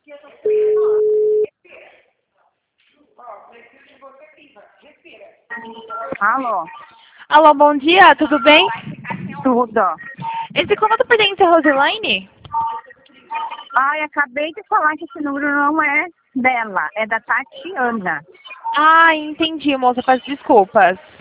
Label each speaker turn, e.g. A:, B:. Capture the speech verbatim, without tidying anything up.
A: Alô?
B: Alô, bom dia, tudo bem?
A: Tudo.
B: Esse contato pertence a Roselaine?
A: Ai, acabei de falar que esse número não é dela, é da Tatiana.
B: Ah, entendi, moça, peço desculpas.